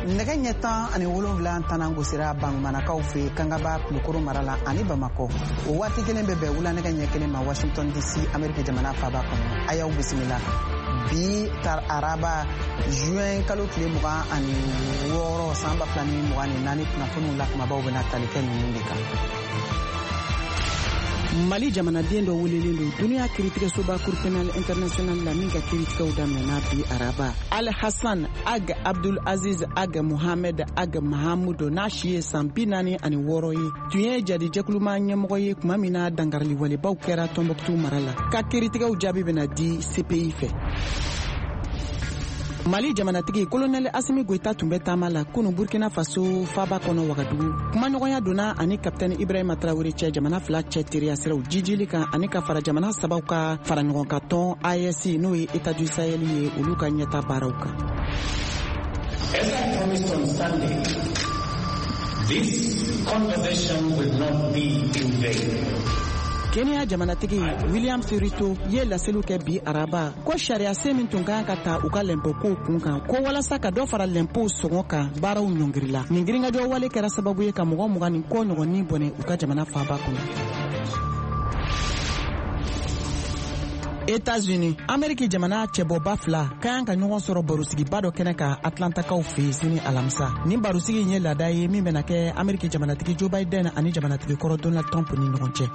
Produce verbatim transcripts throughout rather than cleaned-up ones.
nɛgɛ ɲɛ tan ani wolonwula tana gosira Bamanakaw fɛ Kangaba Kulukoro mara la ani Bamakɔ. O waati kelen bɛ bɛn wula nɛgɛ ɲɛ kelen ma Washington D C Amérique jamana faaba kɔnɔ. A y'aw bisimila. Bi tar araba juin kalo tile mugan ani wɔɔrɔ san ba fila ni mugan ni naani kunnafoniw la kumabaw bɛna tali kɛ ninnu de kan. Mali jamanaden dɔ welelen don duniya kiiritigɛsoba Cour pénale internationale la min ka kiiritigɛw daminɛna bi araba. Al Hassan Ag Abdul Aziz Ag Mohamed Ag Mahamud n'a si ye san bi naani ani wɔɔrɔ ye tun ye jadijɛkuluma ɲɛmɔgɔ ye tuma min na dangarili walebaw kɛra Tɔnbɔkutu mara la ka kiiritigɛw jaabi bɛna di C P I fɛ. Mali jamanatigi colonel Assimi Goïta tun bɛ taama la kunu Burkina Faso faaba kɔnɔ Wagadugu. Kumaɲɔgɔnya donna ani kapitɛni Ibrahima Traoré cɛ jamana fila cɛ teriya siraw jijili kan ani ka fara jamana sabaw ka fara ɲɔgɔn ka tɔn A E S n'o ye État du Sahel ye olu ka ɲɛta baaraw kan. As I promised on Sunday, this conversation will not be in vain. Kenya jamanatigi William Sirito ye laseliw kɛ bi araba ko sariya sen min tun kan ka ta u ka lɛnpo kow kun kan ko walasa ka dɔ fara lɛnpo sɔngɔ kan baaraw ɲɔngirila. Nin giringajɔ wale kɛra sababu ye ka mɔgɔ mugan ni kɔ ɲɔgɔnnin bɔnɛ u ka jamana faaba kɔnɔ. États-Unis Amérique jamana cɛbɔba fila ka kan ka ɲɔgɔn sɔrɔ barosigiba dɔ kɛnɛ kan Atlantakaw fɛ sini alamisa. Nin barosigi in ye laada ye min bɛna kɛ Amérique jamanatigi Joe Biden ani jamanatigi kɔrɔ Donald Trump ni ɲɔgɔn cɛ.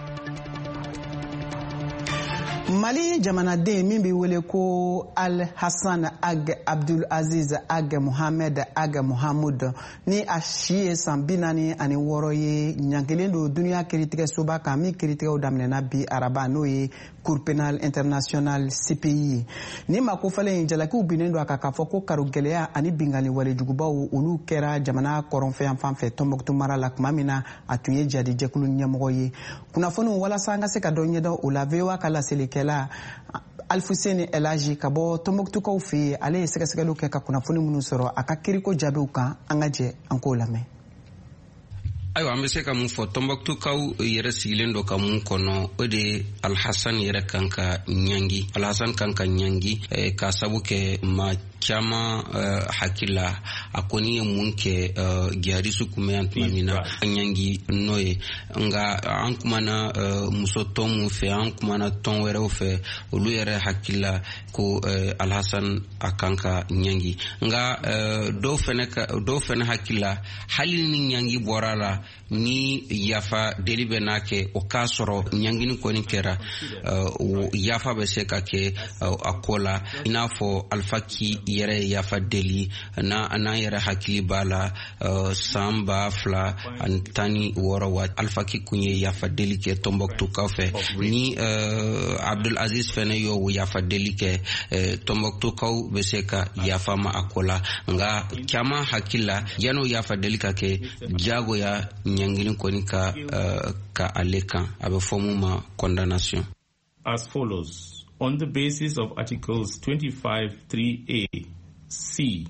Mali jamanaden min bɛ wele ko Al Hassan Ag Abdul Aziz Ag Mohamed Ag Mahamud ni a si ye san bi naani ani wɔɔrɔ ye ɲankelen don duniya kiiritigɛsoba kan min kiiritigɛw daminɛna bi araba n'o ye Cour pénale internationale C P I ye. Ni makofalen jalakiw binnen don a kan k'a fɔ ko karo gɛlɛya ani bingali walejugubaw olu kɛra jamana kɔrɔnfɛn fan fɛ Tɔnbɔkutu mara la tuma min na a tun ye jadijɛkulu ɲɛmɔgɔ ye. Kunnafoniw walasa an ka se ka dɔ ɲɛdɔn o la V O A ka laselikɛla Alfuseni Elaji ka bɔ Tɔnbɔkutukaw fɛ yen ale ye sɛgɛsɛgɛliw kɛ ka kunnafoni minnu sɔrɔ a ka kiiriko jaabiw kan an ka jɛ an k'o lamɛn. Ayiwa an bɛ se ka mun fɔ Tɔnbɔkutukaw yɛrɛ sigilen dɔ ka mun kɔnɔ o de Alhassan yɛrɛ kan ka ɲangi Alhassan kan ka ɲangi eh, ka sabu kɛ ma caman uh, hakila a kɔni ye mun kɛ uh, garisu kunbɛn tuma min na ɲangi n'o ye nga an kumana uh, muso tɔn mun fɛ an kumana tɔn wɛrɛw fɛ olu yɛrɛ hakila ko uh, Alhassan a kan ka ɲangi nga uh, dɔw fɛnɛ ka dɔw fɛnɛ hakila hali ni ɲangi bɔra la ni yafa deli bɛ n'a kɛ o k'a sɔrɔ ɲangini kɔni kɛra uh, yafa bɛ se ka kɛ uh, a ko la i n'a fɔ Alpha Ki yɛrɛ yafa deli na n'an yɛrɛ hakili b'a la uh, san ba fila ani tan ni wɔɔrɔ wa Alpha Ki kun ye yafa deli kɛ Tɔnbɔkutukaw fɛ ni uh, Abdul Aziz fɛnɛ y'o yafa deli kɛ uh, Tɔnbɔkutukaw bɛ se ka yafa ma a ko la nga caman hakili la yan'o yafa deli ka kɛ jagoya ɲangini kɔni ka uh, ka ale kan a bɛ fɔ mun ma condemnation. As follows. On the basis of Articles twenty-five three A C.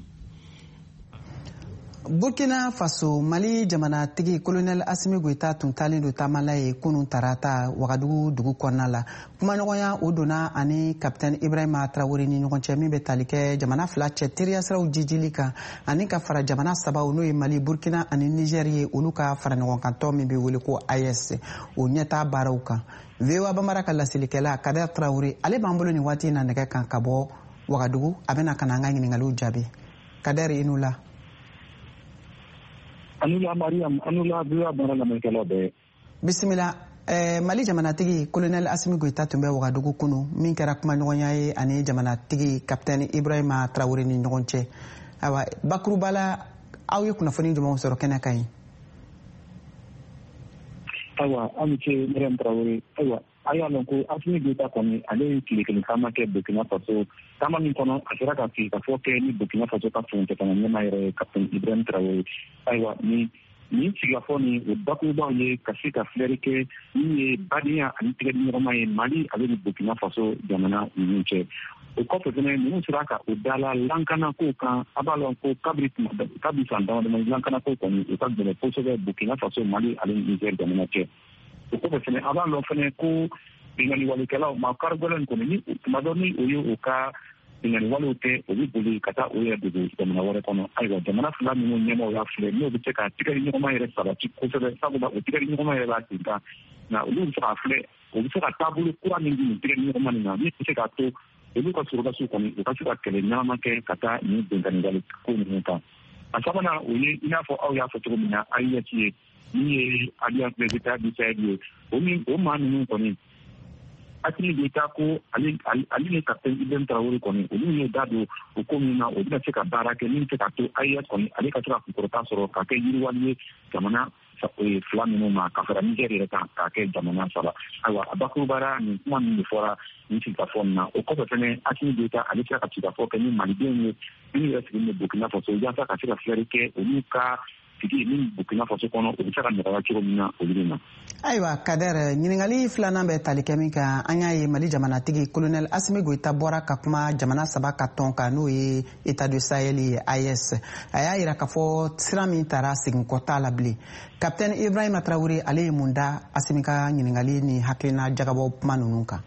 Burkina Faso Mali jamanatigi colonel Assimi Goïta tun talen do taamala ye kunun tarata Wagadugu dugu kɔnɔna la. Kumaɲɔgɔnya o donna ani kapitɛni Ibrahima Traoré ni ɲɔgɔn cɛ min bɛ tali kɛ jamana fila cɛ teriya siraw jijili kan ani ka fara jamana sabaw n'o ye Mali, Burkina ani Niger ye olu ka fara ɲɔgɔn kan tɔn min bɛ wele ko A E S o ɲɛtaa baaraw kan. V O A Bambara ka lasilikɛla Kader Traoré ale b'an bolo nin waati in na nɛgɛ kan ka bɔ Wagadugu a bɛna ka na an ka ɲininkaliw jaabi. Kader i n'u la. Anula Mariam, Anula Bua Barala Mekalobe. Bisimila, eh, Mali jamanatigi colonel Assimi Goïta tun bɛ Wagadugu kunu min kɛra kumaɲɔgɔnya ye ani jamanatigi kapitɛni Ibrahima Traoré ni ɲɔgɔn cɛ. Ayiwa, bakuruba la aw ye kunnafoni jumɛnw sɔrɔ kɛnɛ kan ye? Ayiwa, an ce Mariam Traoré. Ayiwa, a y'a lɔn ko Assimi Goïta kɔni ale ye tile kelen taama kɛ Burkina Faso taama min kɔnɔ a sera ka sigi ka fɔ kɛ ni Burkina Faso ka fɛn jamana ɲɛmaa yɛrɛ ye kapitɛni Ibrahima Traoré. Ayiwa, ni nin sigikafɔ ni o bakurubaw ye ka se ka filɛri kɛ min ye badenya ani tigɛdiɲɔgɔnma ye Mali ale ni Burkina Faso jamana ninnu cɛ. O kɔfɛ fɛnɛ ninnu sera ka o dala lankanakow kan a b'a lɔn ko kabiri kabiri san damadama lankanakow kɔni o ka gɛlɛn kosɛbɛ Burkina Faso Mali ale ni Niger jamana cɛ. O kɔfɛ fɛnɛ a b'a lɔn fɛnɛ ko binganni walikɛlaw maa kari gɛlɛn kɔni ni tuma dɔ ni o ye o ka bingani wale te o bi boli kata o ya de jamana wale kono ayiwa jamana fila minnu ɲɛmɔgɔ y'a filɛ n'o bɛ se ka tigɛli ɲɔgɔnma yɛrɛ sabati kosɛbɛ sabula o tigɛli ɲɔgɔnma yɛrɛ b'a sen kan nka olu bɛ se k'a filɛ o bɛ se ka taabolo kura min di nin tigɛli ɲɔgɔnma nin na min bɛ se k'a to olu ka surasiw kɔni u ka se ka kɛlɛ ɲɛnama kɛ ka taa nin bɛnkanni wale ko ninnu kan a sabanan o ye i n'a fɔ aw y'a fɔ cogo min na A I S ye min ye alliance des états du Sahel ye o min o maa ninnu kɔni Assimi Goïta ko ale ni capitaine Ibrahim Traoré kɔni olu ye da don o ko min na o bɛna se ka baara kɛ min bɛ se ka to A I S kɔni ale ka se ka kunkɔrɔta sɔrɔ ka kɛ yiriwali ye jamana fila minnu ma ka fara Niger yɛrɛ kan k'a kɛ jamana saba ayiwa a bakurubara nin kuma min de fɔra nin sigikafɔ nin na o kɔfɛ fɛnɛ Assimi Goïta ale sera ka sigikafɔ kɛ ni malidenw ye minnu yɛrɛ sigilen bɛ Burkina Faso yaasa ka se ka filɛri kɛ olu ka sigi min Burkina Faso kɔnɔ o bɛ se ka nɔgɔya cogo min na olu bɛ na. Ayiwa Kader ɲininkali filanan bɛ tali kɛ min kan an y'a ye Mali jamanatigi colonel Assimi Goïta bɔra ka kuma jamana saba ka tɔn kan n'o ye État du Sahel ye A E S a y'a jira k'a fɔ sira min taara segin kɔ t'a la bilen capitaine Ibrahima Traoré ale ye mun da Assimi ka ɲininkali ni hakilina jagabɔ kuma ninnu kan.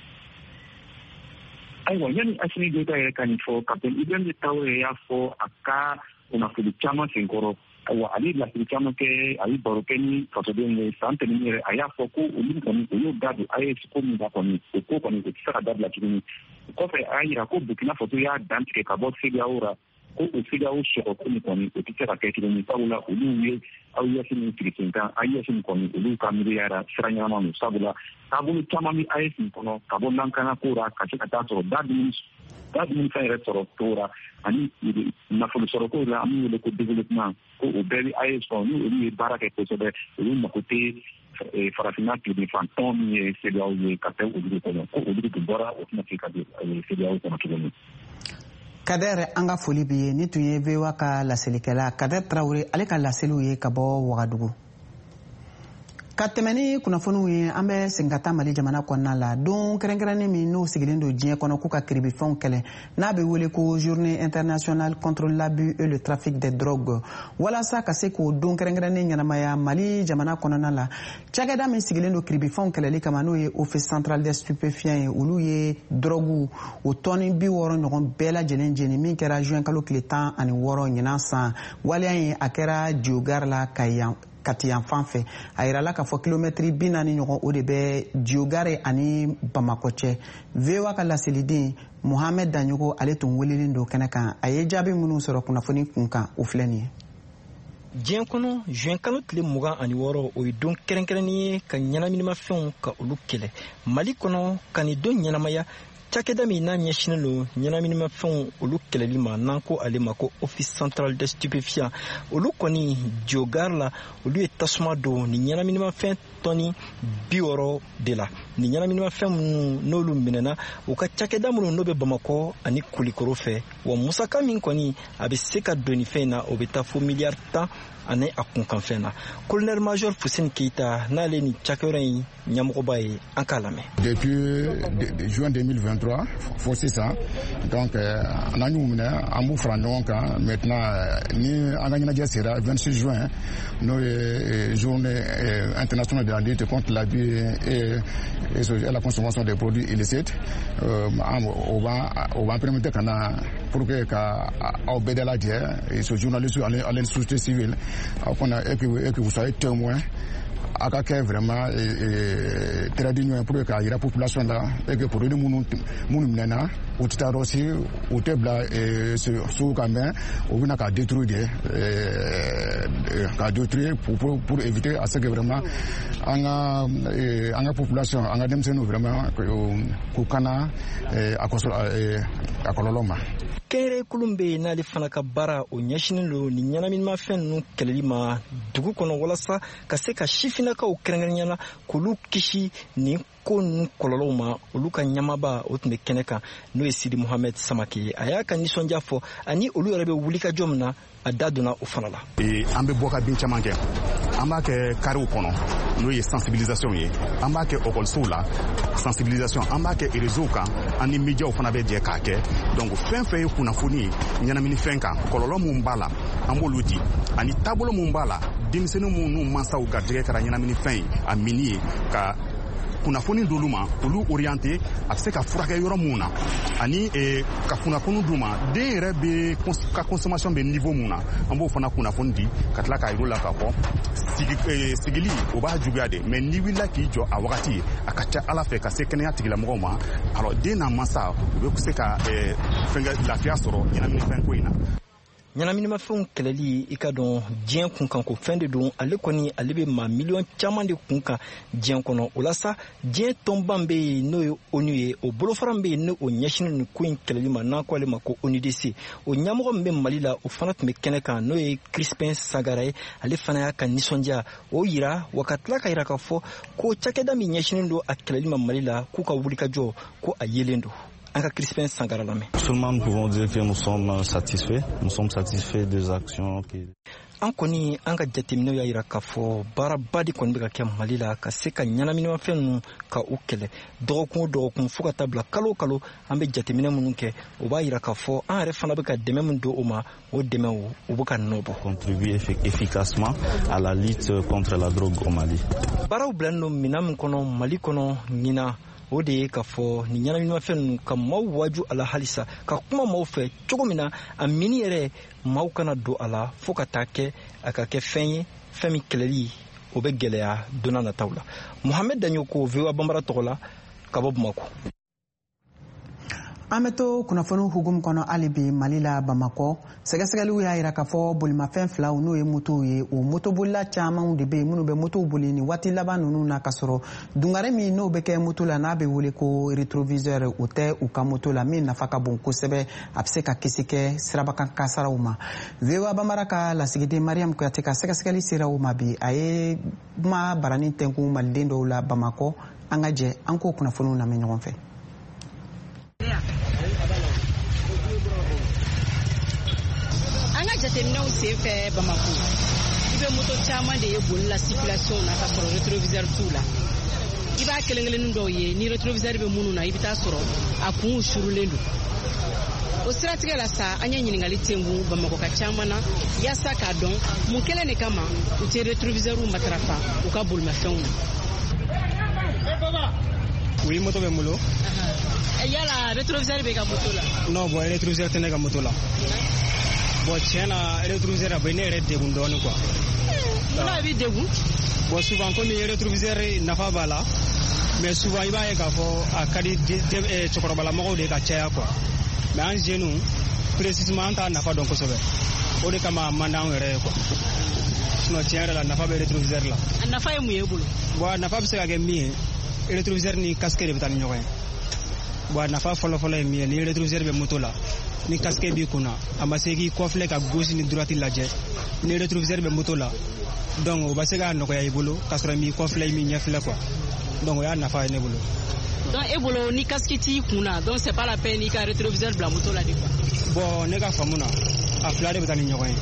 Ayiwa yanni Assimi Goïta yɛrɛ ka nin fɔ capitaine Ibrahima Traoré y'a fɔ a ka kunnafoni caman senkɔrɔ ayiwa ale lasiri caman kɛ a ye baro kɛ ni fasodenw ye san tɛmɛnen yɛrɛ a y'a fɔ ko olu kɔni o y'o da don A E S ko min da kɔni o ko kɔni o tɛ se ka dabila tuguni o kɔfɛ a y'a jira ko Burkina Faso y'a dan tigɛ ka bɔ C E D E A O ra ko o C E D E A O sɔgɔ ko min kɔni o tɛ se ka kɛ tuguni sabula olu ye A E S min sigi sen kan A E S min kɔni olu ka miiriya yɛrɛ sira ɲɛnama don sabula taabolo caman bɛ A E S min kɔnɔ ka bɔ lankana ko ra ka se ka taa sɔrɔ da dumuni da dumuni fɛn yɛrɛ sɔrɔ cogo ra ani nafolo sɔrɔ ko la an bɛ wele ko développement ko o bɛɛ bɛ A E S kɔnɔ ni olu ye baara kɛ kosɛbɛ olu mako tɛ farafinna tilebinfan tɔn min ye C E D E A O ye ka kɛ olu de kɔnɔ ko olu de bɔra o tɛna se ka don C E D E A O kɔnɔ tuguni. Kader an ka foli b'i ye ni tun ye V O A ka laselikɛla Kader Traoré ale ka laseliw ye ka bɔ Wagadugu. Ka tɛmɛ ni kunnafoniw ye an bɛ segin ka taa Mali jamana kɔnɔna la don kɛrɛnkɛrɛnnen min n'o sigilen don diɲɛ kɔnɔ k'u ka kiribifɛnw kɛlɛ n'a bɛ wele ko journée internationale contre l'abus et le trafic des drogues walasa ka se k'o don kɛrɛnkɛrɛnnen ɲɛnamaya Mali jamana kɔnɔna la cakɛda min sigilen don kiribifɛnw kɛlɛli kama n'o ye office central des stupéfiants ye olu ye drogues o tɔni bi wɔɔrɔ ɲɔgɔn bɛɛ lajɛlen jeni min kɛra juin kalo tile tan ani wɔɔrɔ ɲinan san waleya ye a kɛra Diogar la ka yan Kati yan fan fɛ a yirala k'a fɔ kilomɛtiri bi naani ɲɔgɔn o de bɛ Diogare ani Bamakɔ cɛ V O A ka laseliden Mohamed Danyogo ale tun welelen don kɛnɛ kan a ye jaabi minnu sɔrɔ kunnafoni kun kan o filɛ nin ye. Diɲɛ kɔnɔ juin kalo tile mugan ani wɔɔrɔ o ye don kɛrɛnkɛrɛnnen ye ka ɲɛnaminimafɛnw ka olu kɛlɛ Mali kɔnɔ ka nin don ɲɛnamaya cakɛda min n'a ɲɛsinen don ɲɛnaminimafɛnw olu kɛlɛli ma n'an ko ale ma ko office central des stupéfiants olu kɔni Diogar la olu ye tasuma don ni ɲɛnaminimafɛn tɔni bi wɔɔrɔ de la ni ɲɛnaminimafɛn minnu n'olu minɛna u ka cakɛda minnu n'o bɛ Bamakɔ ani Kulikoro fɛ wa musaka min kɔni a bɛ se ka don nin fɛn na o bɛ taa fo miliyari tan ani a kunkanfɛn na colonel major Fuseni Keita n'ale ni cakɛyɔrɔ in ɲɛmɔgɔba ye an k'a lamɛn. Depuis de, de, juin deux mille vingt-trois fo sisan donc an y'u minɛ an b'u fara ɲɔgɔn kan maintenant ni an ka ɲɛnajɛ sera vingt-six juin n'o ye journée internationale de la lutte contre l'abus et, et la consommation des produits illicites o b'an permettre ka na pour que ka aw bɛɛ da lajɛ ce journaliste ale société civile et que vous soyez témoin a ka kɛ vraiment très digne pour que yira population la et que produit minnu minnu minɛna u tɛ taa yɔrɔ si u tɛ bila sugu kan mɛn u bɛna k'a détruire de k'a détruire pour pour pour éviter à ce que vraiment an ka an ka population an ka denmisɛnninw vraiment k'u kana a kɔlɔlɔ ma. Kɛnɛrɛ kulun bɛ yen n'ale fana ka baara o ɲɛsinen don ni ɲɛnaminimafɛn ninnu kɛlɛli ma dugu kɔnɔ walasa ka se ka sifinnakaw kɛrɛnkɛrɛnyana k'olu kisi nin ko ninnu kɔlɔlɔw ma olu ka ɲamaba o tun bɛ kɛnɛ kan n'o ye Sidi Mohamed Samake ye a y'a ka nisɔndiya fɔ ani olu yɛrɛ bɛ wulikajɔ min na a da donna o fana la. An bɛ bɔ ka bin caman kɛ an b'a kɛ kariw kɔnɔ n'o ye sensibilisation ye an b'a kɛ okɔlisow la sensibilisation an b'a kɛ réseau kan an ni médiaw fana bɛ jɛ k'a kɛ donc fɛn fɛn ye kunnafoni ye ɲɛnaminifɛn kan kɔlɔlɔ mun b'a la an b'olu di ani taabolo mun b'a la denmisɛnnin mun n'u mansaw garijɛgɛ kɛra ɲɛnaminifɛn ye a mini ye ka kunnafoni d'olu ma olu orienté a bɛ se ka furakɛ yɔrɔ mun na ani ka kunnafoni d'u ma den yɛrɛ bɛ ka consommation bɛ niveau mun na an b'o fana kunnafoni di ka tila k'a yir'u la k'a fɔ sigili o b'a juguya de mais n'i wulila k'i jɔ a wagati a ka ca ala fɛ ka se kɛnɛya tigilamɔgɔw ma alors den n'a mansa u bɛ se ka fɛn lafiya sɔrɔ ɲɛnaminifɛn ko in na. ɲɛnaminimafɛnw kɛlɛli i ka dɔn diɲɛ kunkan ko fɛn de don ale kɔni ale bɛ maa miliyɔn caman de kunkan diɲɛ kɔnɔ o la sa diɲɛ tɔnban bɛ yen n'o ye onu ye o bolofara bɛ yen n'o ɲɛsinnen nin ko in kɛlɛli ma n'an ko ale ma ko O N U D C o ɲɛmɔgɔ min bɛ mali la o fana tun bɛ kɛnɛ kan n'o ye Crispin Sangara ye ale fana y'a ka nisɔndiya o yira wa ka tila ka yira k'a fɔ ko cakɛda min ɲɛsinnen don a kɛlɛli ma mali la k'u ka wulikajɔ ko a yelen don. Seulement nous pouvons dire que nous sommes satisfaits. Nous sommes satisfaits des actions qui... an kɔni an ka jateminɛw y'a yira k'a fɔ baaraba de kɔni bɛ ka kɛ mali la ka se ka ɲɛnaminimafɛn ninnu ka u kɛlɛ dɔgɔkun o dɔgɔkun fo ka taa bila kalo o kalo an bɛ jateminɛ minnu kɛ o b'a yira k'a fɔ an yɛrɛ fana bɛ ka dɛmɛ min don o ma o dɛmɛw u bɛ ka nɔbɔ. Contribuer efficacement à la lutte contre la drogue au Mali. baaraw bilalen don minɛn min kɔnɔ mali kɔnɔ ɲina o de ye k'a fɔ nin ɲɛnaminimafɛn ninnu ka maaw waaju a la halisa ka kuma maaw fɛ cogo min na a mini yɛrɛ maaw kana don a la fo ka taa kɛ a ka kɛ fɛn ye fɛn min kɛlɛli o bɛ gɛlɛya donna nataw la. Mohamed Danyoko V O A Bambara tɔgɔ la ka bɔ Bamako. An bɛ to kunnafoni hukumu kɔnɔ hali bi Mali la Bamakɔ sɛgɛsɛgɛliw y'a jira k'a fɔ bolimafɛn filaw n'o ye motow ye o motobolila camanw de bɛ yen minnu bɛ motow boli nin waati laban ninnu na ka sɔrɔ dungare min n'o bɛ kɛ moto la n'a bɛ wele ko rétroviseur o tɛ u ka moto la min nafa ka bon kosɛbɛ a bɛ se ka kisi kɛ sirabakan kasaraw ma. V O A Bambara ka lasigiden Mariam Kuyate ka sɛgɛsɛgɛli sera o ma bi a ye kuma barani tɛnkun maliden dɔw la Bamakɔ an ka jɛ an k'o kunnafoniw lamɛn ɲɔgɔn fɛ. Jateminɛw sen fɛ Bamako i bɛ moto caman de ye boli la circulation na ka sɔrɔ rétroviseur t'u la i b'a kelen kelen dɔw ye ni rétroviseur bɛ minnu na i bɛ taa sɔrɔ a kun surulen don o siratigɛ la sa an ye ɲininkali tɛngu Bamako ka caman na yaasa k'a dɔn mun kelen de kama u tɛ rétroviseur matarafa u ka bolimafɛnw na. Oui, moto bɛ n bolo. Yala rétroviseur bɛ ka moto la? Non, bon rétroviseur tɛ ne ka moto la. Bon tiɲɛ na rétroviseur a bɛ ne yɛrɛ degun dɔɔni quoi. Mun na a b'i degun? Bon souvent komi rétroviseur nafa b'a la mais souvent i b'a ye k'a fɔ a ka di cɛkɔrɔbalamɔgɔw de ka caya quoi mais an jeunes précisément an t'a nafa dɔn kosɛbɛ o de kama a man d'anw yɛrɛ ye quoi sinon tiɲɛ yɛrɛ la nafa bɛ rétroviseur la. A nafa ye mun ye e bolo? Bon a nafa bɛ se ka kɛ min ye rétroviseur ni casque de bɛ taa ni ɲɔgɔn ye. Bon a nafa fɔlɔfɔlɔ ye min ye ni rétroviseur bɛ moto la ni casque b'i kunna a ma se k'i kɔfilɛ ka gauche ni droite lajɛ ni rétroviseur bɛ moto la donc o bɛ se k'a nɔgɔya i bolo k'a sɔrɔ i m'i kɔfilɛ i m'i ɲɛfilɛ quoi donc o y'a nafa ye ne bolo. Donc e bolo ni casque t'i kunna donc c'est pas la peine i ka rétroviseur bila moto la de quoi. Bon ne ka faamu na a fila de bɛ taa ni ɲɔgɔn ye.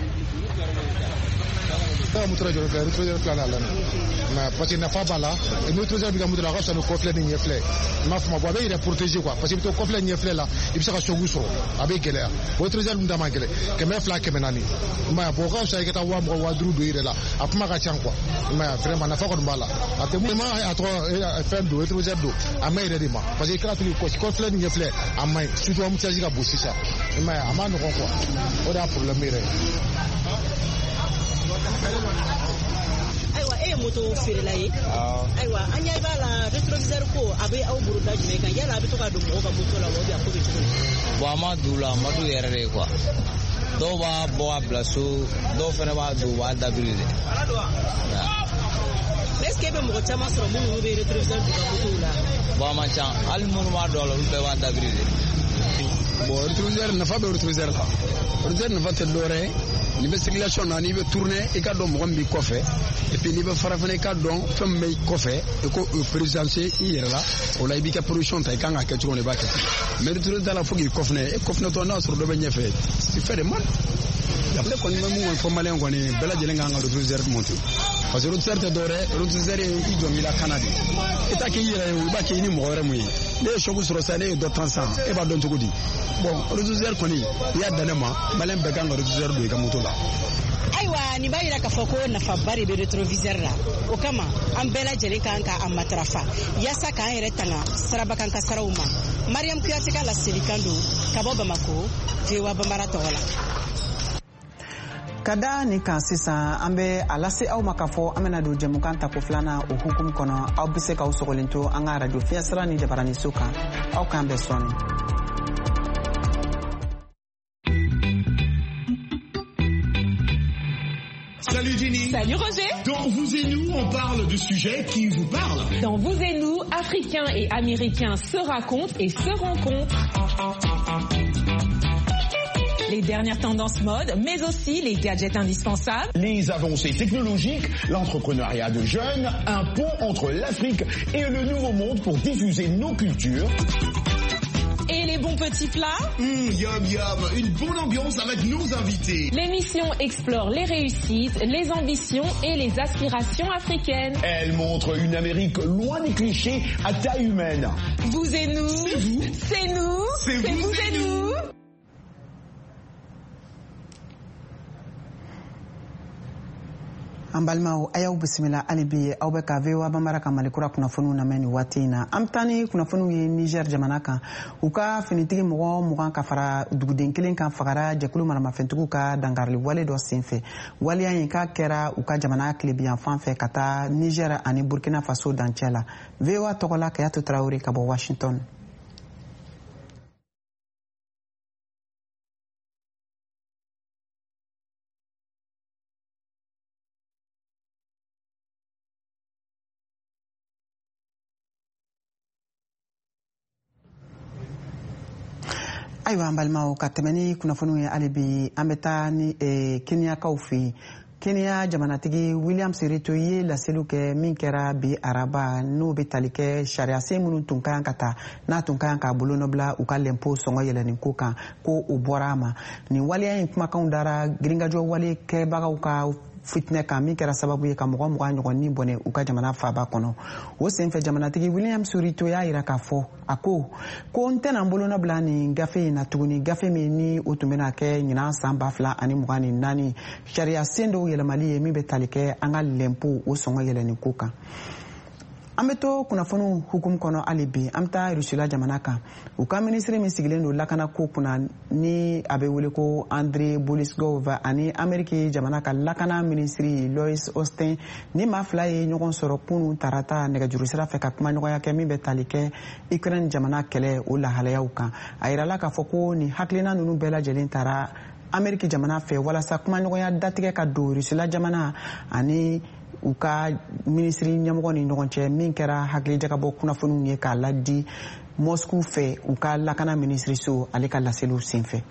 Ka moto la jɔ ka rétroviseur fila la la mais parce que nafa b'a la ni rétroviseur b'i ka moto la a ka fisa ni kɔfilɛ ni ɲɛfilɛ i m'a faamu bon a bɛ yɛrɛ protéger quoi parce que i bɛ to kɔfilɛ ɲɛfilɛ la i bɛ se ka choc sɔrɔ a bɛ gɛlɛya o rétroviseur dun da man gɛlɛn kɛmɛ fila kɛmɛ naani i m'a ye bon o ka fisa i ka taa waa mɔgɔ waa duuru don i yɛrɛ la a kuma ka ca quoi i m'a ye vraiment nafa kɔni b'a la a tɛ mun a tɔgɔ fɛn don rétroviseur don a maɲi yɛrɛ de ma parce que i kɛra tigi kɔfilɛ ni ɲɛfilɛ a maɲi surtout embouteillage ka bon sisan i m'a ye a ma nɔgɔn quoi o de y'a problème yɛrɛ ye. Ayiwa e ye moto feerela ye ayiwa an ɲɛ b'a la rétroviseur ko a bɛ aw bolo da jumɛn kan yala a bɛ to ka don mɔgɔw ka moto la wa a ko bɛ cogo di? Bon a ma don u la a ma d'u yɛrɛ de ye quoi dɔw b'a bɔ a bila so dɔw fana b'a don u b'a dabiri de. Est ce que e bɛ mɔgɔ caman sɔrɔ minnu bɛ rétroviseur don u ka motow la? Bon a man ca hali minnu b'a dɔn a la olu bɛɛ b'a dabiri de. Bon rétroviseur nafa bɛ rétroviseur la rétroviseur nafa tɛ dɔwɛrɛ ye n'i bɛ circulation na n'i bɛ tourner i ka dɔn mɔgɔ min b'i kɔfɛ et puis n'i bɛ fara fana i ka dɔn fɛn min b'i kɔfɛ i ko présencer i yɛrɛ la o la i b'i ka position ta i kan ka kɛ cogo min i b'a kɛ mais rétroviseur la fo k'i kɔfinɛ e kɔfinɛtɔ n'a sɔrɔ dɔ bɛ ɲɛfɛ c'est fait de mal ne kɔni bɛ mun fɔ maliyɛn kɔni bɛɛ lajɛlen kan ka rétroviseur monter parce que rétroviseur tɛ dɔwɛrɛ rétroviseur ye i jɔ n'i la kana de i t'a kɛ i yɛrɛ ye i b'a kɛ i ni mɔgɔ wɛrɛ mun ye ne ye choc sɔrɔ sa ne ye dɔ tan san e b'a dɔn cogo di bon rétroviseur kɔni i y'a dan ne ma maliyɛn bɛɛ kan ka rétroviseur don i ka moto la. Ayiwa nin b'a yira k'a fɔ ko nafaba de bɛ rétroviseur la o kama an bɛɛ lajɛlen kan ka a matarafa yaasa k'an yɛrɛ tanga sirabakan kasaraw ma. Mariam Kuyate ka laselikan don ka bɔ Bamako V O A Bambara tɔgɔ la. Ka da nin kan sisan an bɛ a lase aw ma k'a fɔ an bɛna don jɛmukan tako filanan o hukumu kɔnɔ aw bɛ se k'aw sɔgɔlen to an ka radio fiɲɛsira ni jabaranin so kan aw k'an bɛɛ sɔnni. Salut Jenny. Salut Roger. Dans Vous et Nous, on parle de sujets qui vous parlent. Dans Vous et Nous, Africains et Américains se racontent et se rencontrent. Les dernières tendances mode, mais aussi les gadgets indispensables. Les avancées technologiques, l'entrepreneuriat de jeunes, un pont entre l'Afrique et le Nouveau Monde pour diffuser nos cultures. Et les bons petits plats. Mmh, yum yum, une bonne ambiance avec nos invités. L'émission explore les réussites, les ambitions et les aspirations africaines. Elle montre une Amérique loin des clichés à taille humaine. Vous et nous. C'est vous. C'est nous. C'est vous, vous et nous. nous. An balimaw a y'aw bisimila hali bi aw bɛ ka V O A Bambara ka malikura kunnafoniw lamɛn nin waati in na an bɛ taa ni kunnafoniw ye Niger jamana kan u ka finitigi mɔgɔ mugan ka fara duguden kelen kan fagara jɛkulu maramafɛntigiw ka dankarili wale dɔ senfɛ waleya in k'a kɛra u ka jamana tilebiyan fan fɛ ka taa Niger ani Burkina Faso dancɛ la V O A tɔgɔla Kayato Tarawele ka bɔ Washington. Ayiwa an balimaw ka tɛmɛ ni kunnafoniw ye hali bi an bɛ taa ni Keniyakaw fɛ yen Kenya jamanatigi William Ruto ye laseliw kɛ min kɛra bi araba n'o bɛ tali kɛ sariya sen minnu tun ka kan ka ta n'a tun ka kan k'a bolo nɔ bila u ka lɛnpo sɔngɔ yɛlɛnni ko kan ko o bɔra a ma nin waleya in kumakanw dara giringajɔ wale kɛbagaw ka fitinɛ kan min kɛra sababu ye ka mɔgɔ mugan ɲɔgɔn ni bɔnɛ u ka jamana faaba kɔnɔ o senfɛ jamanatigi William Ruto y'a yira k'a fɔ a ko ko n tɛna n bolo nɔ bila nin gafe in na tuguni gafe min ni o tun bɛna kɛ ɲinan san ba fila ani mugan ni naani sariya sen dɔw yɛlɛmali ye min bɛ tali kɛ an ka lɛnpo o sɔngɔ yɛlɛnni ko kan. An bɛ to kunnafoniw hukumu kɔnɔ hali bi an bɛ taa Rusila jamana kan u ka minisiri min sigilen don lakana ko kunna ni a bɛ wele ko Andrei Bolisgov ani Ameriki jamana ka lakana minisiri Louis Austin ni maa fila ye ɲɔgɔn sɔrɔ kunun tarata nɛgɛjuru sira fɛ ka kuma ɲɔgɔnya kɛ min bɛ tali kɛ Ukraine jamana kɛlɛ o lahalayaw kan a yirala k'a fɔ ko nin hakilina ninnu bɛɛ lajɛlen taara Ameriki jamana fɛ walasa kuma ɲɔgɔnya datigɛ ka don Rusila jamana ani u ka minisiri ɲɛmɔgɔ ni ɲɔgɔn cɛ min kɛra hakilijakabɔ kunnafoniw ye k'a ladi Moscou fɛ u ka lakana minisiriso ale ka laseliw senfɛ.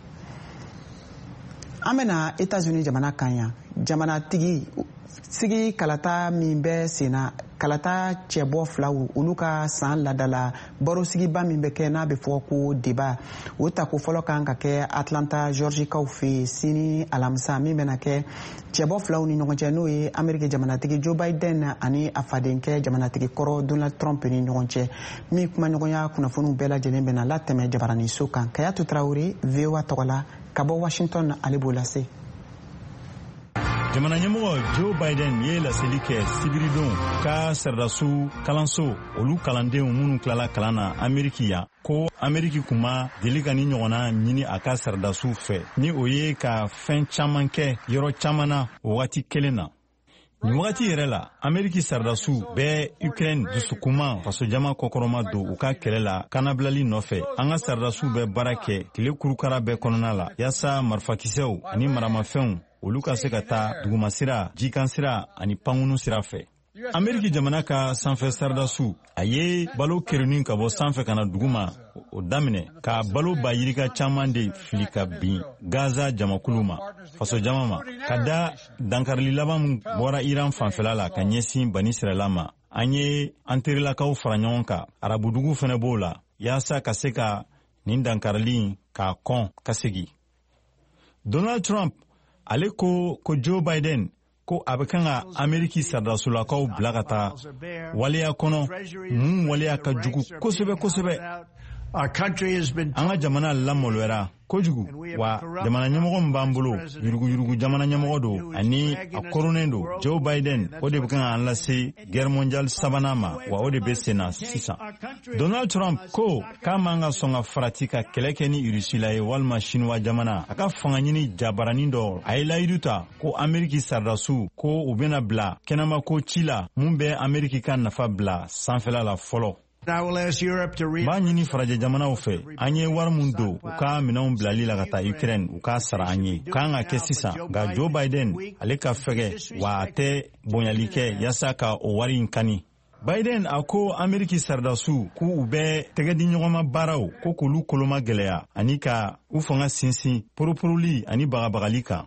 An bɛna États-Unis jamana kan yan jamanatigi sigi kalata min bɛ senna kalata cɛbɔ filaw olu ka san ladala barosigiba min bɛ kɛ n'a bɛ fɔ ko débat o tako fɔlɔ kan ka kɛ Atlanta Georgikaw fɛ sini alamisa min bɛna kɛ cɛbɔ filaw ni ɲɔgɔn cɛ n'o ye Ameriki jamanatigi Joe Biden ani a fadenkɛ jamanatigi kɔrɔ Donald Trump ni ɲɔgɔn cɛ min kuma ɲɔgɔnya kunnafoniw bɛɛ lajɛlen bɛna latɛmɛ jabaranin so kan Kayato Tarawele V O A tɔgɔla ka bɔ Washington ale b'o lase. Jamana ɲɛmɔgɔ Joe Biden ye laseli kɛ sibiridon ka saridaso kalanso olu kalandenw minnu tilala kalan na Ameriki yan ko Ameriki kun ma deli ka ni ɲɔgɔnna ɲini a ka saridaso fɛ ni o ye ka fɛn caman kɛ yɔrɔ caman na o wagati kelen na. Nin wagati yɛrɛ la Ameriki saridaso bɛɛ Ukraine dusukuma fasojama kɔkɔrɔma don u ka kɛlɛ la kanabilali nɔfɛ an ka saridaso bɛ baara kɛ tile kurukara bɛɛ kɔnɔna la yaasa marifakisɛw ani maramafɛnw olu ka se ka taa dugumasira jikansira ani pankunu sira fɛ. Ameriki jamana ka sanfɛ saridaso a ye balo kerenin ka bɔ sanfɛ ka na duguma o daminɛ ka balo bayirika caman de fili ka bin Gaza jamakulu ma fasojama ma ka da dankarili laban min bɔra Iran fanfɛla la ka ɲɛsin bani Israɛla ma an ye an terilakaw fara ɲɔgɔn kan arabudugu fɛnɛ b'o la yaasa ka se ka nin dankarili k'a kɔn ka segi. Donald Trump ale ko ko Joe Biden ko a bɛ kan ka Ameriki saridasolakaw bila ka taa waleya kɔnɔ mun waleya ka jugu kosɛbɛ kosɛbɛ. An ka jamana lamaloyara kojugu wa jamana ɲɛmɔgɔ min b'an bolo yuruguyurugu jamana ɲɛmɔgɔ don ani a koronen don Joe Biden o de bɛ kan an lase guerre mondiale sabanan ma wa o de bɛ sen na sisan. Donald Trump ko k'a man ka sɔn ka farati ka kɛlɛ kɛ ni Rusi la ye walima Chinois jamana a ka fanga ɲini jabaranin dɔ a ye layidu ta ko Ameriki saridasiw ko u bɛna bila kɛnɛma ko ci la mun bɛ Ameriki ka nafa bila sanfɛla la fɔlɔ. B'a ɲini farajɛ jamanaw fɛ an ye wari mun don u ka minɛnw bilali la ka taa Ukraine u k'a sara an ye. U kan ka kɛ sisan nka Joe Biden ale ka fɛgɛ wa a tɛ bonyali kɛ yaasa ka o wari in kani. Biden a ko Ameriki saridasiw k'u bɛ tɛgɛ di ɲɔgɔn ma baaraw ko k'olu koloma gɛlɛya ani ka u fanga sinsin poropuruli ani bagabagali kan.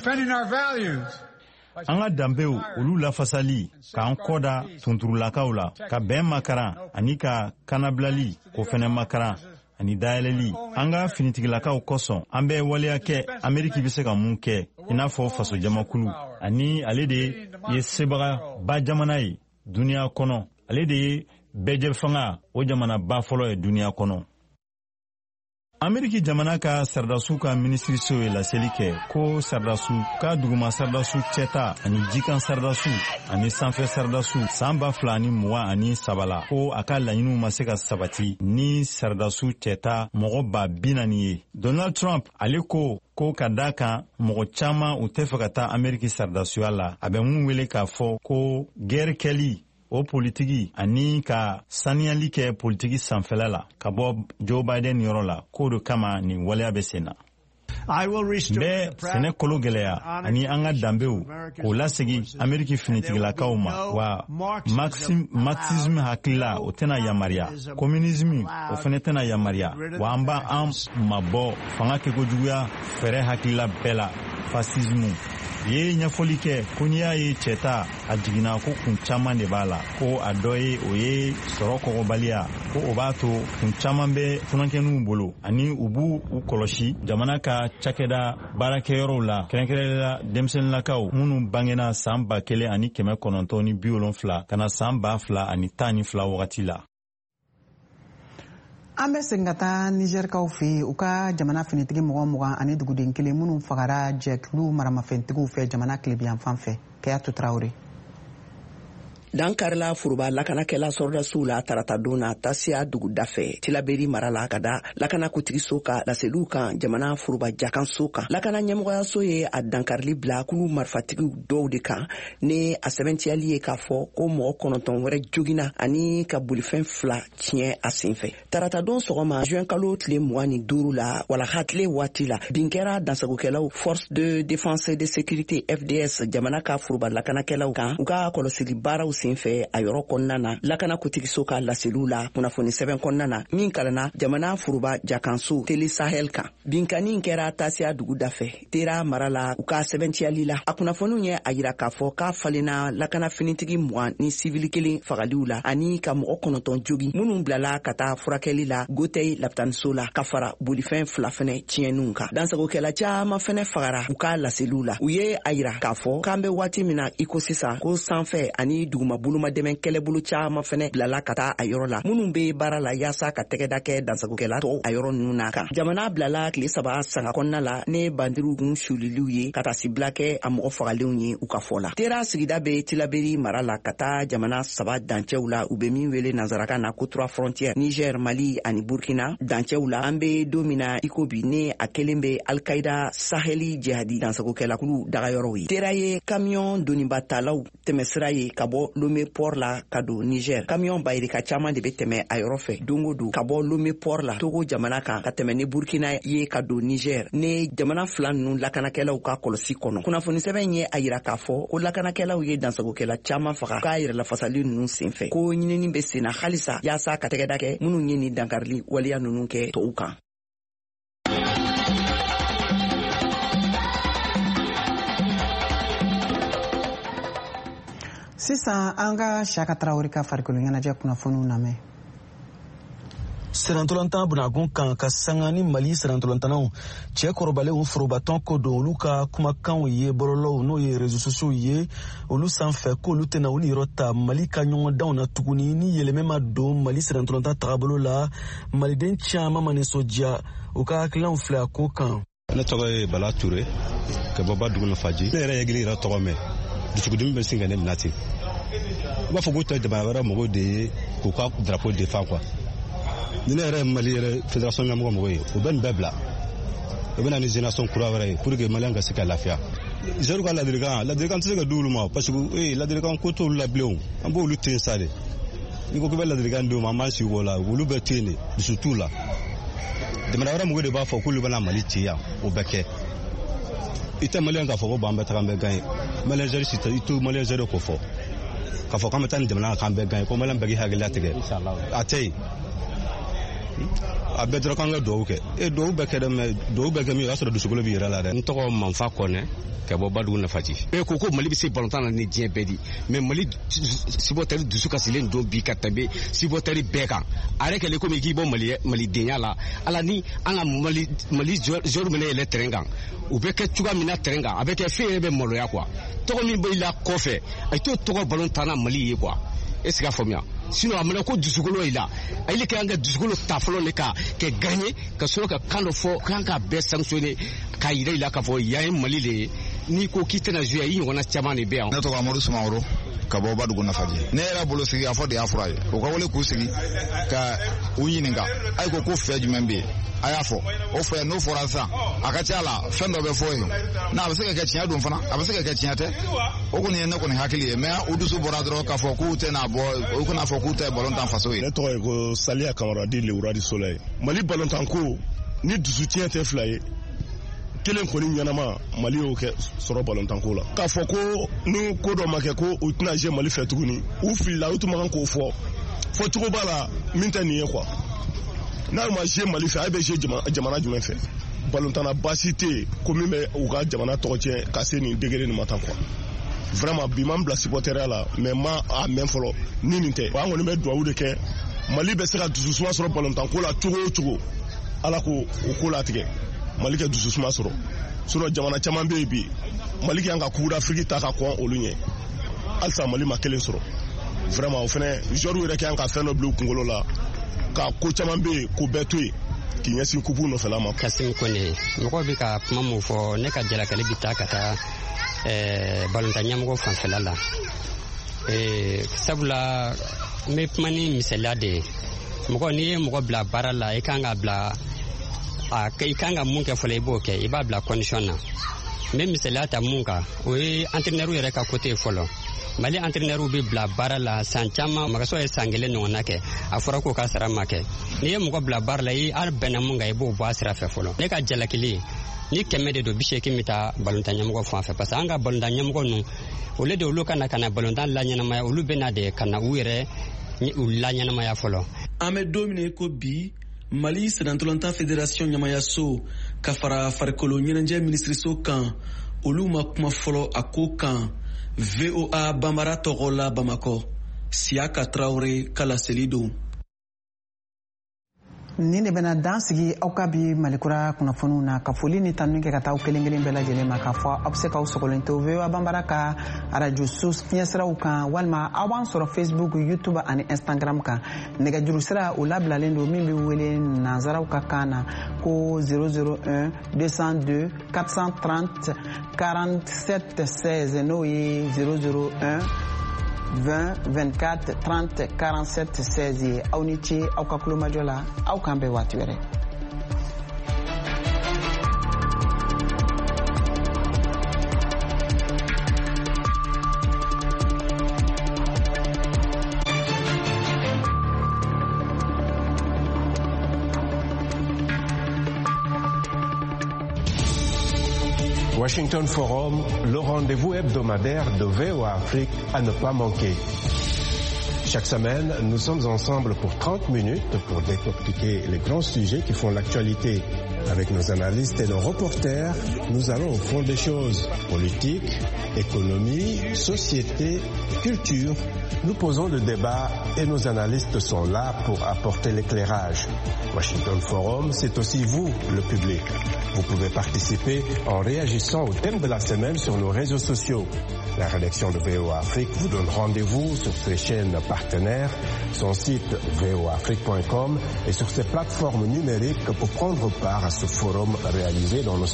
An ka danbew olu lafasali k'an kɔda tunturulakaw la ka bɛn makaran ani ka kanabilali o fɛnɛ makaran ani dayɛlɛli an ka finitigilakaw kosɔn an bɛ waleya kɛ Ameriki bɛ se ka mun kɛ i n'a fɔ faso jamakulu ani ale de ye sebaga ba jamana ye duniya kɔnɔ ale de ye bɛjɛ fanga o jamana ba fɔlɔ ye duniya kɔnɔ. Ameriki jamana ka saridasiw ka minisiriso ye laseli kɛ ko saridasiw ka duguma saridasiw cɛta ani jikan saridasiw ani sanfɛ saridasiw san ba fila ani mugan ani saba la ko a ka laɲiniw ma se ka sabati ni saridasiw cɛta mɔgɔ ba bi naani ye. Donald Trump ale ko ko ka da kan mɔgɔ caman u tɛ fɛ ka taa Ameriki saridasiya la a bɛ mun wele k'a fɔ ko guerre kɛli o politiki ani ka saniyali kɛ politiki sanfɛla la ka bɔ Joe Biden yɔrɔ la k'o de kama nin waleya bɛ sen na. N bɛ sɛnɛ kolo gɛlɛya ani an ka danbew k'o lasegi Ameriki finitigilakaw ma wa marxisme hakilila o tɛna yamariya communisme o fɛnɛ tɛna yamariya wa an b'a an mabɔ fanga kɛkojuguya fɛrɛ hakilila bɛɛ la fascisme. Ye ɲɛfɔli kɛ ko n'i y'a ye cɛta a jiginna ko kun caman de b'a la ko a dɔ ye o ye sɔrɔ kɔgɔbaliya ko o b'a to kun caman bɛ tunankɛninw bolo ani u b'u u kɔlɔsi jamana ka cakɛda baarakɛyɔrɔw la kɛrɛnkɛrɛnnenya la denmisɛnninlakaw minnu bangena san ba kelen ani kɛmɛ kɔnɔntɔn ni bi wolonfila ka na san ba fila ani tan ni fila wagati la. An bɛ segin ka taa Nizɛrikaw fɛ yen u ka jamana finitigi mɔgɔ mugan ani duguden kelen minnu fagara jɛkulu maramafɛntigiw fɛ jamana tilebiyan fan fɛ Kɛyatu Tarawele. dankarila furuba lakanakɛla sɔrɔdasiw la taratadon na tasiya duguda fɛ tilaberi mara la ka da lakanakutigiso ka laseliw kan jamana furuba jakanso kan lakana ɲɛmɔgɔyaso ye a dankarili bila kulu marifatigiw dɔw de kan ni a sɛbɛntiyali ye k'a fɔ ko mɔgɔ kɔnɔntɔn wɛrɛ jogina ani ka bolifɛn fila tiɲɛ a senfɛ taratadon sɔgɔma juin kalo tile mugan ni duuru la walaha tile waati la bin kɛra dansagokɛlaw force de défense et de sécurité F D S jamana ka furuba lakanakɛlaw kan u ka kɔlɔsili baaraw senfɛ a yɔrɔ kɔnɔna na lakana kutigiso ka laseliw la kunnafoni sɛbɛn kɔnɔna na min kalanna jamana furuba jakanso tele sahel kan binkani kɛra tasiya dugu dafɛ tera mara la u ka sɛbɛntiyali la a kunnafoniw ye a yira k'a fɔ k'a falenna lakana finitigi mugan ni sivili kelen fagaliw la ani ka mɔgɔ kɔnɔntɔn jogi minnu bilala ka taa furakɛli la gotei laptaniso la ka fara bolifɛn fila fɛnɛ tiɲɛniw kan dansagokɛla caman fɛnɛ fagara u ka laseliw la u ye a yira k'a fɔ k'an bɛ waati min na i ko sisan ko sanfɛ ani duguma bolomadɛmɛ kɛlɛbolo caman fɛnɛ bilala ka taa a yɔrɔ la minnu bɛ baara la yaasa ka tɛgɛda kɛ dansagokɛla tɔw a yɔrɔ ninnu na kan jamana bilala tile saba sanga kɔnɔna la ne bandiriw kun suliliw ye ka taa sibila kɛ a mɔgɔ fagalenw ye u ka fɔ la tera sigida bɛ tilaberi mara la ka taa jamana saba dancɛw la u bɛ min wele nanzarakan na ko trois frontières Niger Mali ani Burkina dancɛw la an bɛ don min na i ko bi ne a kelen bɛ Al-Qaida Saheli jihadi dansagokɛlakulu dagayɔrɔw ye tera ye camion doniba talaw tɛmɛsira ye ka bɔ Lomé port la ka don Niger camion bayirika caman de bɛ tɛmɛ a yɔrɔ fɛ don o don ka bɔ Lomé port la Togo jamana kan ka tɛmɛ ni Burkina ye ka don Niger ne jamana fila ninnu lakanakɛlaw ka kɔlɔsi kɔnɔ kunnafoni sɛbɛn ye a yira k'a fɔ ko lakanakɛlaw ye dansagokɛla caman faga k'a yɛrɛ lafasali ninnu senfɛ ko ɲinini bɛ senna halisa yaasa ka tɛgɛda kɛ minnu ye ni dankarili waleya ninnu kɛ tɔw kan. Sisan an ka Siyaka Tarawele ka farikolo ɲɛnajɛ kunnafoniw lamɛn. sɛnɛntolantan bunagun kan ka sanga ni Mali sɛnɛntolantanaw cɛ kɔrɔbalenw forobatɔn ko don olu ka kumakanw ye bɔlɔlɔw n'o ye réseaux sociaux ye olu sanfɛ k'olu tɛna olu yɔrɔ ta Mali ka ɲɔgɔndanw na tuguni ni yɛlɛmɛ ma don Mali sɛnɛntolantan tagabolo la maliden caman ma nisɔndiya u ka hakilinaw filɛ a ko kan. Ne tɔgɔ ye Bala Ture ka bɔ Badugu Nafaji. Ne yɛrɛ ye gili yɛrɛ tɔgɔ mɛn dusukundimi bɛ sin ka ne minɛ ten. U b'a fɔ k'u tɛ jamana wɛrɛ mɔgɔw de ye k'u ka drapeau défend quoi. Ni ne yɛrɛ ye Mali yɛrɛ fédération ɲɛmɔgɔ mɔgɔ ye u bɛ nin bɛɛ bila u bɛ na ni génération kura wɛrɛ ye pour que Malien ka se ka lafiya. Zɛru ka ladilikan ladilikan tɛ se ka di olu ma parce que ee ladilikan ko t'olu la bilen an b'olu ten sa de. Ni ko k'i bɛ ladilikan di u ma an b'an sigi o la olu bɛ ten de dusu t'u la. Jamana wɛrɛ mɔgɔw de b'a fɔ k'olu bɛna Mali ci yan o bɛ kɛ. I tɛ Malien k'a fɔ ko b'an bɛ taga an bɛ gagner Malien zɛri si tɛ i to Malien zɛri ko fɔ k'a fɔ k'an bɛ taa ni jamana k'an bɛ gagner ko Malien bɛɛ k'i hakili latigɛ a tɛ yen. A bɛɛ dɔrɔn k'an ka duwawu kɛ e duwawu bɛɛ kɛ dɛ mɛ duwawu bɛɛ kɛ min o y'a sɔrɔ dusukolo b'i yɛrɛ la dɛ. N tɔgɔ Manfa Kɔnɛ ka bɔ Badugu Nafaji. E ko ko Mali bɛ se balontan na ni diɲɛ bɛɛ di mɛ Mali supporter dusu kasilen don bi ka tɛmɛ supporter bɛɛ kan a yɛrɛ kɛlen komi k'i bɔ Mali Malidenya la ala ni an ka Mali Mali joueur minɛ yɛlɛ terrain kan u bɛ kɛ cogoya min na terrain kan a bɛ kɛ fɛn yɛrɛ bɛ maloya quoi tɔgɔ min bɛ i la kɔfɛ a t'o tɔgɔ balontan na Mali ye quoi est ce que a faamuya sinon a mɛna ko dusukolo yi la a yɛlɛ k'an ka dusukolo ta fɔlɔ de ka kɛ gagner ka sɔrɔ ka kan dɔ fɔ k'an ka bɛɛ sanctionner k'a yira i la k'a fɔ yan ye Mali de ye n'i ko k'i tɛna jouer i ɲɔgɔnna caman de bɛ yan. Ne tɔgɔ Amadu Sumaworo ka bɔ Badugu Nafaji. Ne yɛrɛ bolo sigi a fɔ de y'a fura ye o ka wele k'u sigi ka u ɲininka a ko ko fɛ jumɛn bɛ yen a y'a fɔ o fɛ n'o fɔra sisan a ka ca la fɛn dɔ bɛ fɔ yen n'a bɛ se ka kɛ tiɲɛ don fana a bɛ se ka kɛ tiɲɛ tɛ o kɔni ye ne kɔni hakili ye mɛ u dusu bɔra dɔrɔn k'a fɔ k'u tɛ n'a bɔ u kana fɔ k'u tɛ balontan faso ye. Ne tɔgɔ ye ko Saliya Kamaradi Lewuradi Soleil. Mali balontan ko ni dusu tiɲɛ tɛ fila ye kelen kɔni ɲɛnama Mali y'o kɛ sɔrɔ balontan ko la k'a fɔ ko ni ko dɔ ma kɛ ko u tɛna jɛ Mali fɛ tuguni u filila u tun man kan k'o fɔ fɔ cogo b'a la min tɛ nin ye quoi n'a ma jɛ Mali fɛ a bɛ jɛ jamana jumɛn fɛ balontanna baasi tɛ yen ko min bɛ u ka jamana tɔgɔ tiɲɛ ka se nin degré nin ma tan quoi vraiment bi m'an bila supporteria la mais ma a mɛn fɔlɔ ni nin tɛ an kɔni bɛ duwawu de kɛ Mali bɛ se ka dususuma sɔrɔ balontan ko la cogo o cogo ala ko o ko latigɛ Mali kɛ dususuma sɔrɔ sinon jamana caman bɛ yen bi Mali k'an ka Coupe d'Afrique ta ka kɔn olu ɲɛ halisa Mali ma kelen sɔrɔ vraiment o fɛnɛ joueurs yɛrɛ k'an ka fɛn dɔ bila u kunkolo la ka ko caman bɛ yen k'o bɛɛ to yen k'i ɲɛsin kupu nɔfɛla ma. Kasim Kone mɔgɔw bɛ ka kuma mun fɔ ne ka jalakali bɛ taa ka taa ɛɛ balontan ɲɛmɔgɔ fanfɛla la ɛɛ sabula n bɛ kuma ni misaliya de ye mɔgɔ n'i ye mɔgɔ bila baara la i kan ka bila a i kan ka mun kɛ fɔlɔ i b'o kɛ i b'a bila condition na n bɛ misaliya ta mun kan o ye entraîneur yɛrɛ ka côté fɔlɔ. Mali entraîneur bɛ bila baara la san caman magaso ye san kelen ɲɔgɔnna kɛ a fɔra k'o ka sara ma kɛ n'i ye mɔgɔ bila baara la i hali bɛnna mun kan i b'o bɔ a sira fɛ fɔlɔ ne ka jalakili ni kɛmɛ de don bi seegin bɛ taa balontan ɲɛmɔgɔ fan fɛ parce que an ka balontan ɲɛmɔgɔ ninnu olu de olu ka na ka na balontan la ɲɛnamaya olu bɛ na de ka na u yɛrɛ u la ɲɛnamaya fɔlɔ. An bɛ don min ko bi Mali sɛnɛntolantan fédération ɲamayaso ka fara farikolo ɲɛnajɛ minisiriso kan olu ma kuma fɔlɔ a ko kan. V O A Bambara tɔgɔ la Bamakɔ Siaka Traoré ka laseli don. Nin de bɛna dan sigi aw ka bi Malikura kunnafoniw na ka foli ni tanu kɛ ka taa kelen kelen bɛɛ lajɛlen ma k'a fɔ aw bɛ se k'aw sɔgɔlen to V O A Bambara ka radio so fiɲɛsiraw kan walima aw b'an sɔrɔ Facebook, YouTube ani Instagram kan nɛgɛjuru sira o labilalen don min bɛ wele nanzaraw ka kan na ko zéro zéro un deux cent deux quatre cent trente quarante-sept seize n'o ye zéro zéro un vingt vingt-quatre trente quarante-sept seize ye aw ni ce aw ka kulomajɔ la aw kan bɛɛ waati wɛrɛ. Washington Forum, le rendez-vous hebdomadaire de V O A Afrique à ne pas manquer. Chaque semaine, nous sommes ensemble pour trente minutes pour décortiquer les grands sujets qui font l'actualité Avec nos analystes et nos reporters, nous allons au fond des choses. Politique, économie, société, culture. Nous posons le débat et nos analystes sont là pour apporter l'éclairage. Washington Forum, c'est aussi vous, le public. Vous pouvez participer en réagissant au thème de la semaine sur nos réseaux sociaux. La rédaction de V O A Afrique vous donne rendez-vous sur ses chaînes partenaires, son site v o afrique point com et sur ses plateformes numériques pour prendre part à ce forum réalisé dans nos